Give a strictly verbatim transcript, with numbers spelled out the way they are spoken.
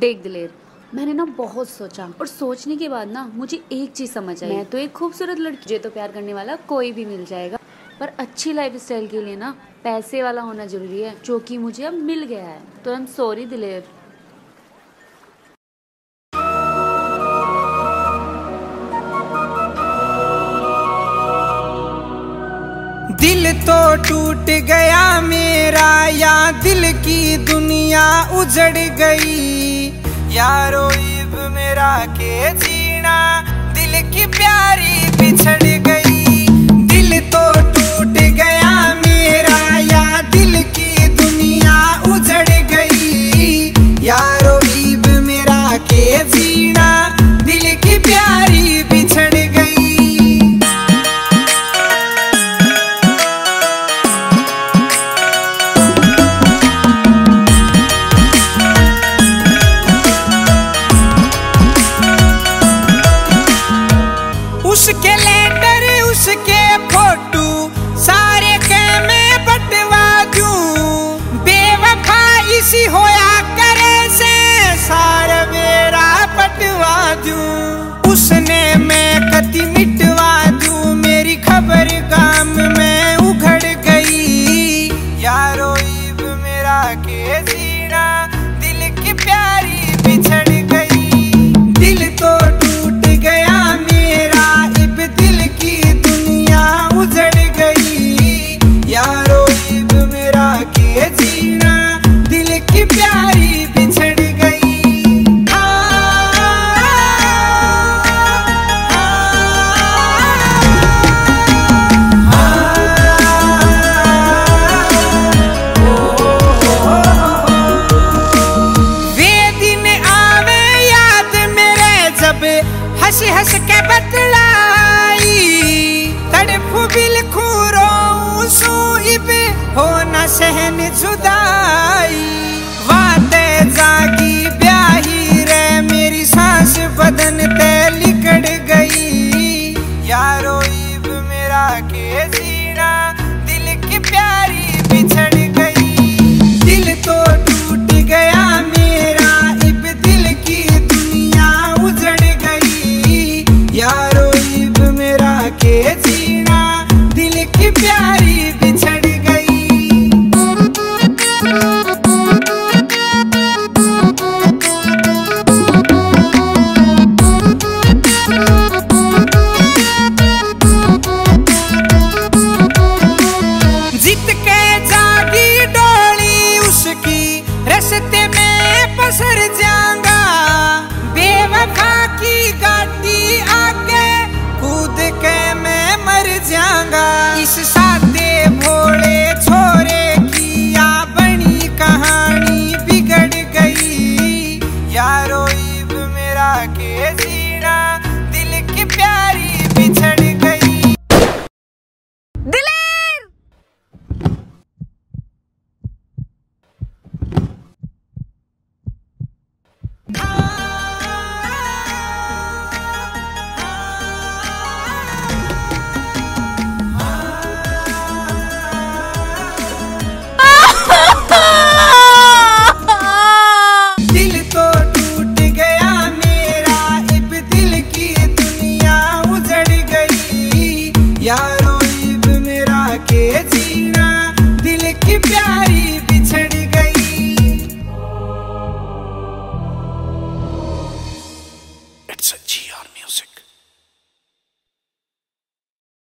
देख दिलेर, मैंने ना बहुत सोचा और सोचने के बाद ना मुझे एक चीज़ समझ आई। मैं तो एक खूबसूरत लड़की, मुझे तो प्यार करने वाला कोई भी मिल जाएगा, पर अच्छी लाइफ स्टाइल के लिए ना पैसे वाला होना जरूरी है, जो कि मुझे अब मिल गया है। तो आई एम सॉरी दिलेर। दिल तो टूट गया मेरा, या दिल की दुनिया उजड़ गई। यारो इब मेरा के जीना, दिल की प्यारी बिछड़ गई। दिल तो टूट गया मेरा, या दिल की दुनिया उजड़ गई। यारो इब मेरा के जीना, दिल की प्यारी बिछड़ गई। उसके लेटर उसके फोटो सारे के मैं बटवा दूं। बेवफा इसी होया करे से सारा मेरा बटवा दूं। उसने मैं कति मिटवा दूं, मेरी खबर गाम में उघड़ गई। यारो इब मेरा के जीना, दिल की प्यारी बिछड़ गई। दिल तो टूट गया मेरा, दिल की दुनिया उजड़ गई। यारो इब मेरा के जीना, दिल की प्यारी बिछड़ गई। वे दिन आवे याद मेरे, जब हंस हंस के बतलाई। तड़फू बिलखू रोऊं सूइब, हो न सहन जुदाई। वादे जागी ब्याही रे, मेरी सांस बदन ते लिकड़ गई। यारो इब मेरा के जीना, दिल की प्यारी बिछड़ गई। दिल तो टूट गया मेरा, इब दिल की दुनिया उजड़ गई। यारो इब मेरा के जीना, दिल की प्यारी बिछड़ गई। जीत के जागी डोली उसकी, रस्ते में पसर जाऊंगा। बेवफा की गाड़ी आके कूद के मैं मर जाऊंगा। इस सादे भोले छोरे की या बनी कहानी बिगड़ गई। यारो इब मेरा के जीना, दिल की प्यारी बिछड़ गई। दिलेर! दिल तो टूट गया मेरा, इब दिल की दुनिया उजड़ गई। यारो इब मेरा के जीना, दिल की प्यारी